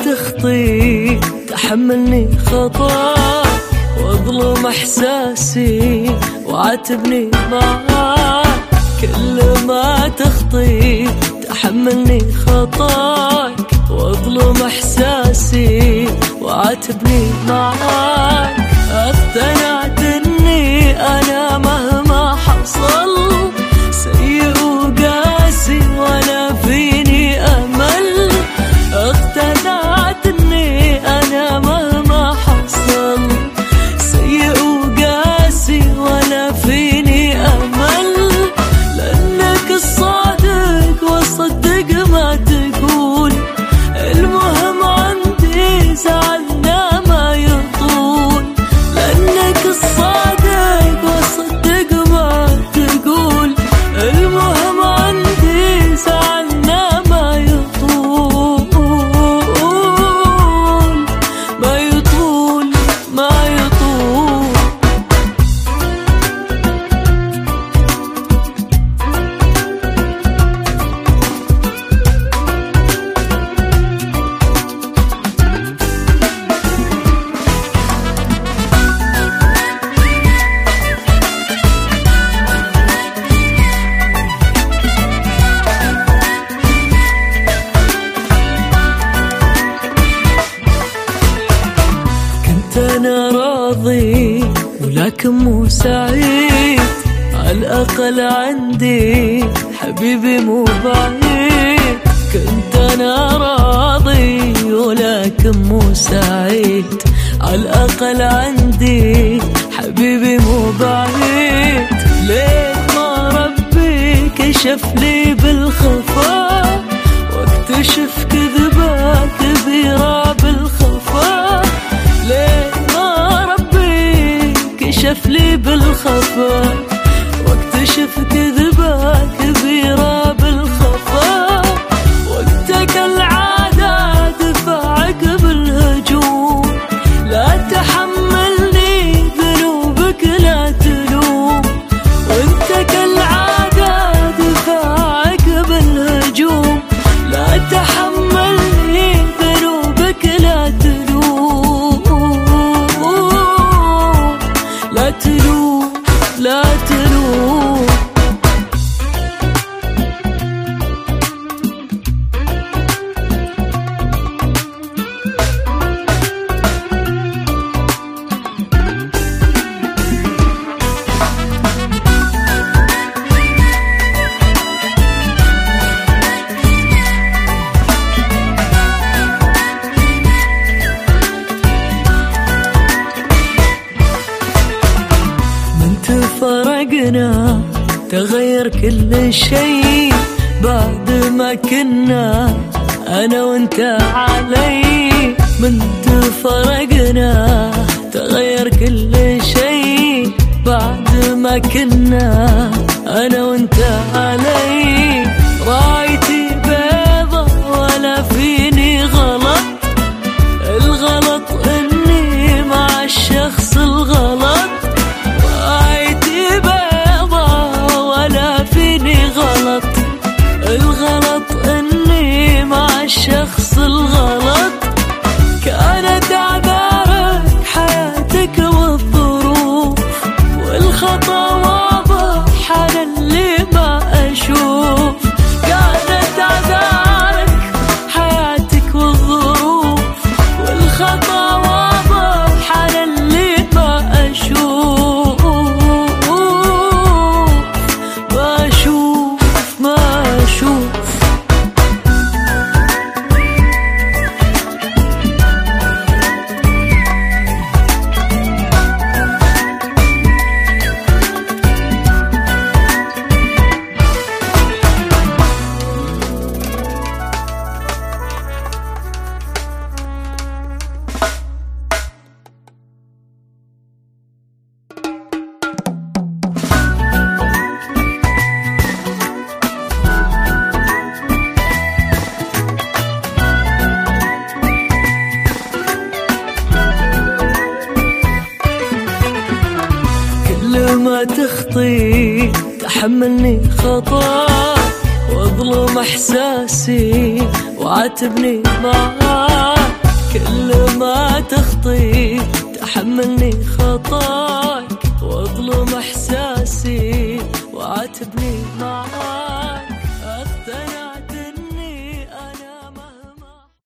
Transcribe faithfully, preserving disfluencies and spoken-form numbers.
تخطي تحملني خطاك، واظلم احساسي وعاتبني معاك. كل ما تخطي تحملني خطاك، واظلم احساسي وعاتبني معاك. اقتنعت اني انا مهما حصل سيء وقاسي ولا فيني امل. اقتنعت اني انا مهما حصل سيء وقاسي ولا فيني امل. لانك الصادق واصدق ما تقول، المهم عندي زعلنا ما يطول. لانك الصادق واصدق ما تقول، المهم عندي زعلنا ما يطول ما يطول ما يطول. أنا راضي ولكن مو سعيد، على الأقل عندي حبيبي مو بعيد. كنت أنا راضي ولكن مو سعيد، على الأقل عندي حبيبي مو بعيد. ليه ما ربي كشف لي بالخفاء واكتشف كذبة كبيرة بالخفاء. ليه كشف لي بالخفاء واكتشف كذبة كبيرة بالخفاء. وقتك العادة دفاعك بالهجوم، لا تحملني ذنوبك لا تلوم. وقتك العادة دفاعك بالهجوم، لا تحملني ذنوبك لا تلوم. لا تلوم لا تلوم. فرقنا تغير كل شيء بعد ما كنا أنا وانت علي. من تفرقنا تغير كل شيء بعد ما كنا أنا وانت علي. رايتي بيضة ولا فيني غلط، الغلط إني مع الشخص الغلط. الغلط إني مع الشخص الغلط. كانت أعذارك حياتك والظروف، والخطأ واضح أنا اللي ما أشوف. كانت أعذارك حياتك والظروف، والخطأ واضح أنا اللي ما أشوف ما أشوف ما أشوف. ما تخطي تحملني خطاك، واظلم احساسي وعاتبني معاك. كل ما تخطي تحملني خطاك واظلم احساسي.